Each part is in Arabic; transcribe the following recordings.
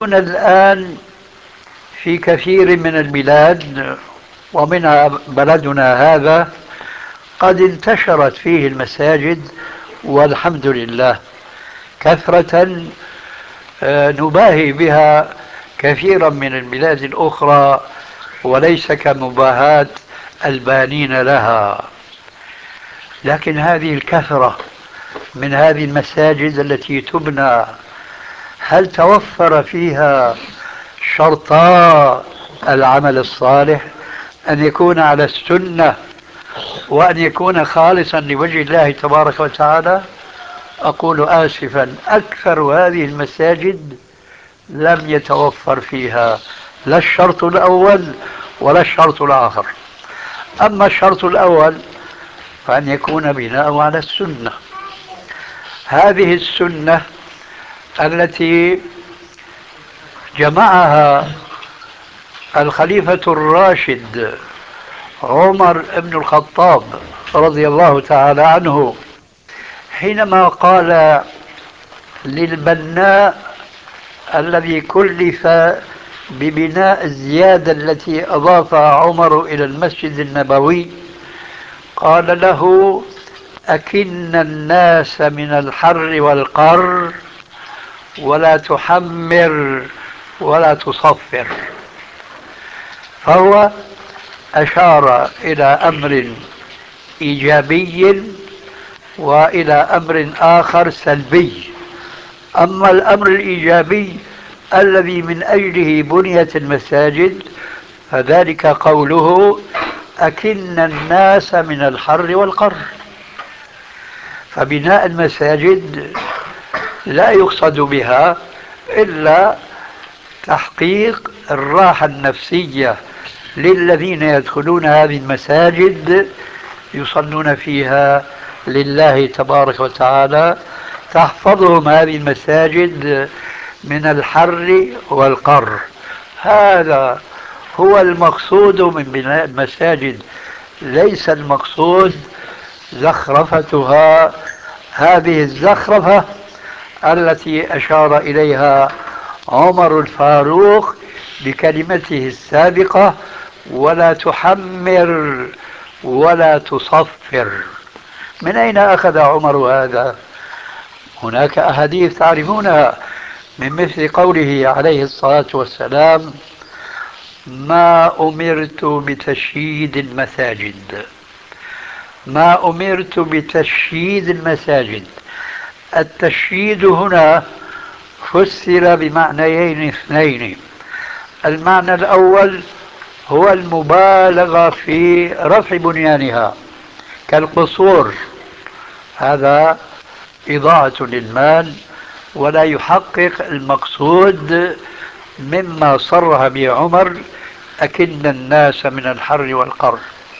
هنا الآن في كثير من البلاد ومنها بلدنا هذا قد انتشرت فيه المساجد، والحمد لله كثرة نباهي بها كثيرا من البلاد الأخرى، وليس كمباهاة البانين لها. لكن هذه الكثرة من هذه المساجد التي تبنى، هل توفر فيها شرطا العمل الصالح؟ أن يكون على السنة وأن يكون خالصا لوجه الله تبارك وتعالى. أقول آسفا، أكثر هذه المساجد لم يتوفر فيها لا الشرط الأول ولا الشرط الآخر. أما الشرط الأول فأن يكون بناء على السنة، هذه السنة التي جمعها الخليفة الراشد عمر بن الخطاب رضي الله تعالى عنه، حينما قال للبناء الذي كلف ببناء الزيادة التي أضافها عمر إلى المسجد النبوي، قال له: أكن الناس من الحر والقر ولا تحمر ولا تصفر. فهو أشار إلى أمر إيجابي وإلى أمر آخر سلبي. أما الأمر الإيجابي الذي من أجله بنيت المساجد فذلك قوله: أكن الناس من الحر والقر. فبناء المساجد لا يقصد بها إلا تحقيق الراحة النفسية للذين يدخلون هذه المساجد، يصلون فيها لله تبارك وتعالى، تحفظهم هذه المساجد من الحر والقر. هذا هو المقصود من بناء المساجد، ليس المقصود زخرفتها، هذه الزخرفة التي أشار إليها عمر الفاروق بكلمته السابقة: ولا تحمر ولا تصفر. من أين أخذ عمر هذا؟ هناك أحاديث تعرفونها، من مثل قوله عليه الصلاة والسلام: ما أمرت بتشييد المساجد. ما أمرت بتشييد المساجد. التشييد هنا فسر بمعنيين اثنين. المعنى الأول هو المبالغة في رفع بنيانها كالقصور، هذا إضاعة للمال ولا يحقق المقصود مما صرح به عمر: أكن الناس من الحر والقر.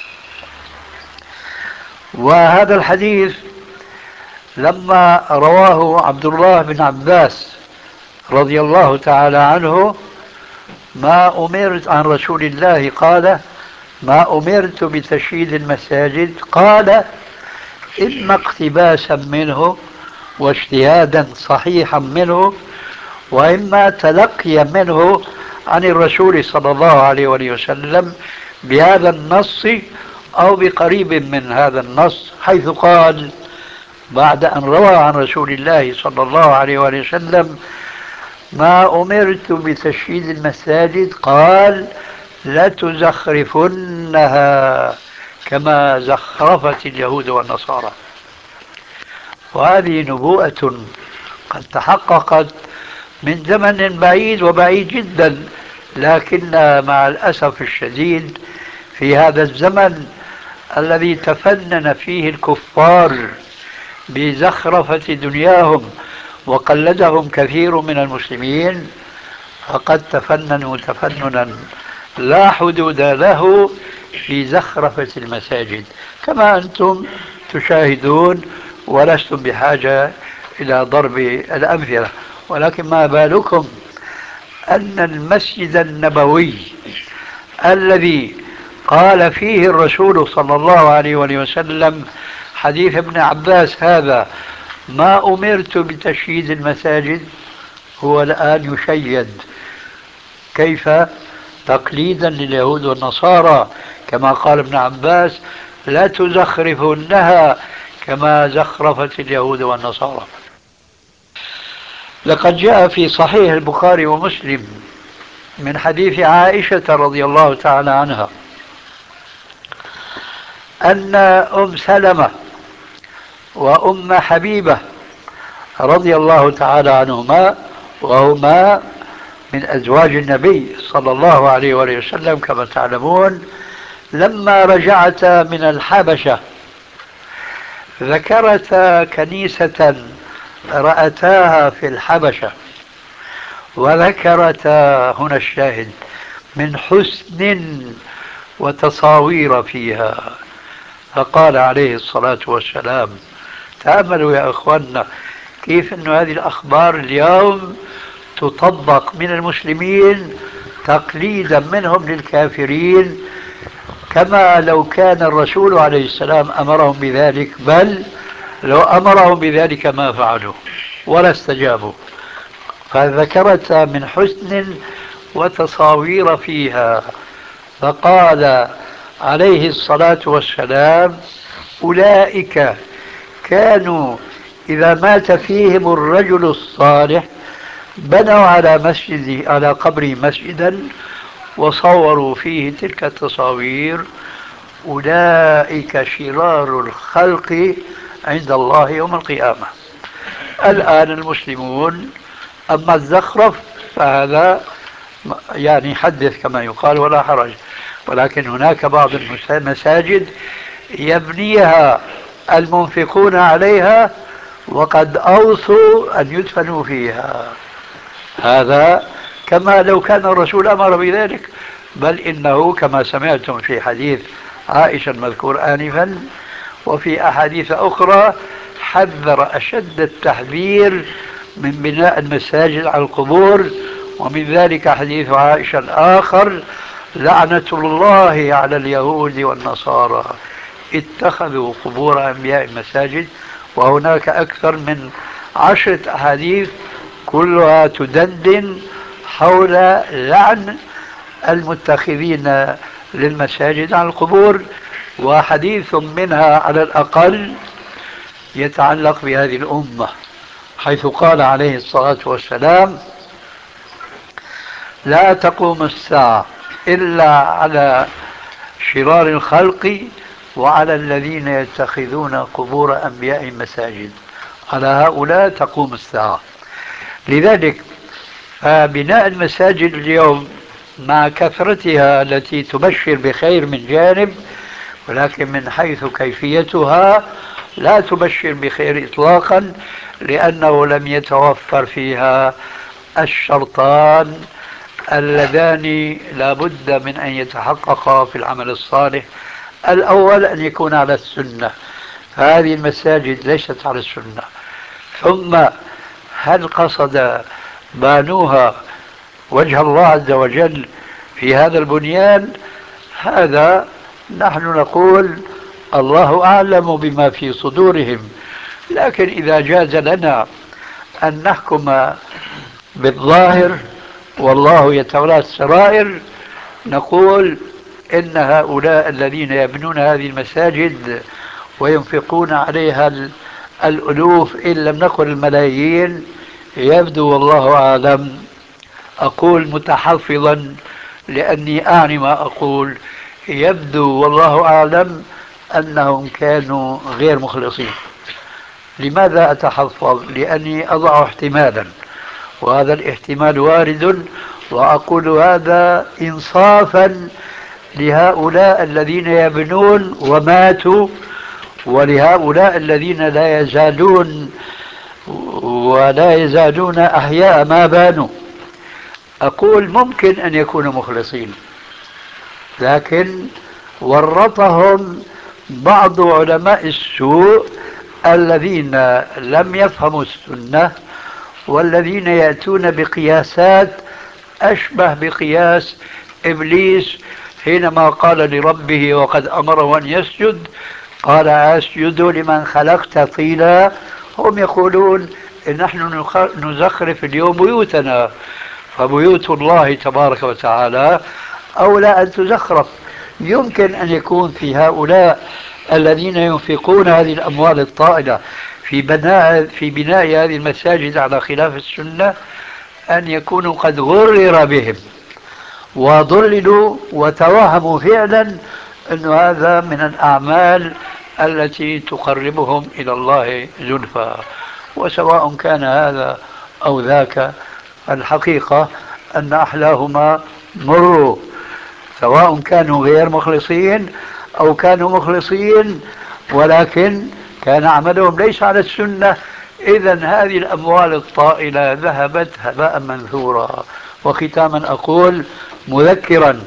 وهذا الحديث لما رواه عبد الله بن عباس رضي الله تعالى عنه: ما أمرت عن رسول الله قال: ما أمرت بتشييد المساجد، قال: إما اقتباسا منه واجتهادا صحيحا منه، وإما تلقيا منه عن الرسول صلى الله عليه وسلم بهذا النص أو بقريب من هذا النص، حيث قال بعد أن روى عن رسول الله صلى الله عليه وسلم: ما أمرت بتشييد المساجد، قال: لتزخرفنها كما زخرفت اليهود والنصارى. وهذه نبوءة قد تحققت من زمن بعيد وبعيد جدا، لكن مع الأسف الشديد في هذا الزمن الذي تفنن فيه الكفار بزخرفة دنياهم وقلدهم كثير من المسلمين، فقد تفننوا تفننا لا حدود له في زخرفة المساجد، كما أنتم تشاهدون، ولستم بحاجة إلى ضرب الأمثلة. ولكن ما بالكم أن المسجد النبوي الذي قال فيه الرسول صلى الله عليه وسلم حديث ابن عباس هذا: ما أمرت بتشييد المساجد، هو الآن يشيد كيف؟ تقليدا لليهود والنصارى، كما قال ابن عباس: لا تزخرفنها كما زخرفت اليهود والنصارى. لقد جاء في صحيح البخاري ومسلم من حديث عائشة رضي الله تعالى عنها أن أم سلمة وأم حبيبة رضي الله تعالى عنهما، وهما من أزواج النبي صلى الله عليه وآله وسلم كما تعلمون، لما رجعتا من الحبشة ذكرتا كنيسة رأتاها في الحبشة، وذكرتا، هنا الشاهد، من حسن وتصاوير فيها. فقال عليه الصلاة والسلام: تأملوا يا أخوانا كيف أن هذه الأخبار اليوم تطبق من المسلمين تقليدا منهم للكافرين، كما لو كان الرسول عليه السلام أمرهم بذلك، بل لو أمرهم بذلك ما فعلوا ولا استجابوا. فذكرت من حسن وتصاوير فيها، فقال عليه الصلاة والسلام: أولئك كانوا إذا مات فيهم الرجل الصالح بنوا على قبره مسجدا وصوروا فيه تلك التصاوير، أولئك شرار الخلق عند الله يوم القيامة. الآن المسلمون أما الزخرف فهذا يعني حدث كما يقال ولا حرج، ولكن هناك بعض المساجد يبنيها المنفقون عليها وقد أوصوا أن يدفنوا فيها، هذا كما لو كان الرسول أمر بذلك، بل إنه كما سمعتم في حديث عائشة المذكور آنفا وفي أحاديث أخرى حذر أشد التحذير من بناء المساجد على القبور. ومن ذلك حديث عائشة الآخر: لعنة الله على اليهود والنصارى اتخذوا قبور أنبياء مساجد. وهناك أكثر من 10 أحاديث كلها تدندن حول لعن المتخذين للمساجد على القبور، وحديث منها على الأقل يتعلق بهذه الأمة، حيث قال عليه الصلاة والسلام: لا تقوم الساعة إلا على شرار الخلق وعلى الذين يتخذون قبور أنبياء مساجد، على هؤلاء تقوم الساعة. لذلك فبناء المساجد اليوم مع كثرتها التي تبشر بخير من جانب، ولكن من حيث كيفيتها لا تبشر بخير إطلاقا، لأنه لم يتوفر فيها الشرطان اللذان لا بد من أن يتحققا في العمل الصالح. الأول أن يكون على السنة، فهذه المساجد ليست على السنة. ثم هل قصد بانوها وجه الله عز وجل في هذا البنيان؟ هذا نحن نقول الله أعلم بما في صدورهم، لكن إذا جاز لنا أن نحكم بالظاهر والله يتولى السرائر، نقول إن هؤلاء الذين يبنون هذه المساجد وينفقون عليها الألوف إن لم نقل الملايين، يبدو والله أعلم، أقول متحفظا لأني أعني ما أقول، يبدو والله أعلم أنهم كانوا غير مخلصين. لماذا أتحفظ؟ لأني أضع احتمالا، وهذا الاحتمال وارد، وأقول هذا إنصافا لهؤلاء الذين يبنون وماتوا، ولهؤلاء الذين لا يزالون أحياء ما بانوا. أقول ممكن أن يكونوا مخلصين، لكن ورطهم بعض علماء السوء الذين لم يفهموا السنة، والذين يأتون بقياسات أشبه بقياس إبليس حينما قال لربه وقد أمره أن يسجد قال: أسجد لمن خلقت طينا. هم يقولون إن نحن نزخرف اليوم بيوتنا، فبيوت الله تبارك وتعالى أولى أن تزخرف. يمكن أن يكون في هؤلاء الذين ينفقون هذه الأموال الطائلة في بناء هذه المساجد على خلاف السنة أن يكونوا قد غرر بهم وضللوا وتوهموا فعلا أن هذا من الأعمال التي تقربهم إلى الله زلفى. وسواء كان هذا أو ذاك، الحقيقة أن أحلاهما مر، سواء كانوا غير مخلصين أو كانوا مخلصين ولكن كان عملهم ليس على السنة. إذا هذه الأموال الطائلة ذهبت هباء منثورا. وختاما أقول مذكرا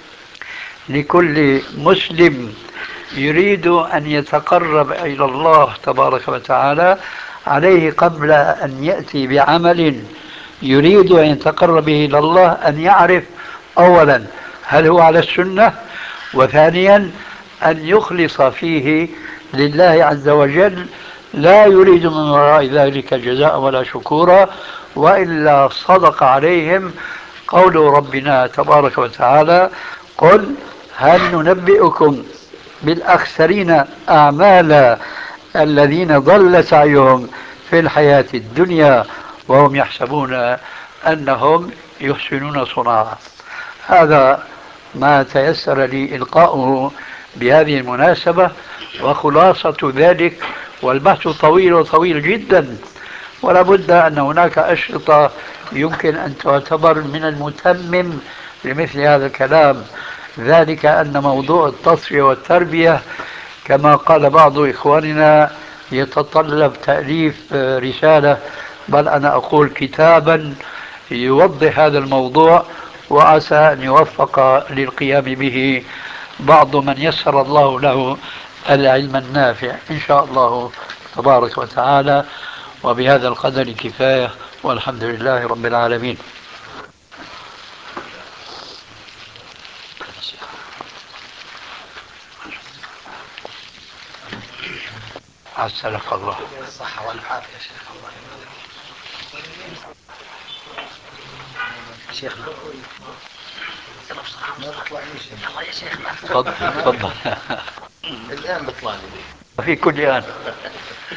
لكل مسلم يريد أن يتقرب إلى الله تبارك وتعالى، عليه قبل أن يأتي بعمل يريد أن يتقرب به إلى الله أن يعرف أولا هل هو على السنة، وثانيا أن يخلص فيه لله عز وجل، لا يريد من وراء ذلك جزاء ولا شكورا، وإلا صدق عليهم قول ربنا تبارك وتعالى: قل هل ننبئكم بالأخسرين أعمالا الذين ضل سعيهم في الحياة الدنيا وهم يحسبون أنهم يحسنون صنعا. هذا ما تيسر لي إلقاؤه بهذه المناسبة، وخلاصة ذلك، والبحث طويل وطويل جدا، ولا بد أن هناك أشرطة يمكن أن تعتبر من المتمم لمثل هذا الكلام. ذلك أن موضوع التصفية والتربية كما قال بعض إخواننا يتطلب تأليف رسالة، بل أنا أقول كتابا يوضح هذا الموضوع، وعسى أن يوفق للقيام به بعض من يسر الله له العلم النافع إن شاء الله تبارك وتعالى. وبهذا القدر كفاية، والحمد لله رب العالمين. عسلك الله. الصحة والعافية شيخ. الله شيخنا. ما بيطلع لي شيء. الله يا شيخنا. تفضل تفضل. الآن بيطلع لي. في كل آن.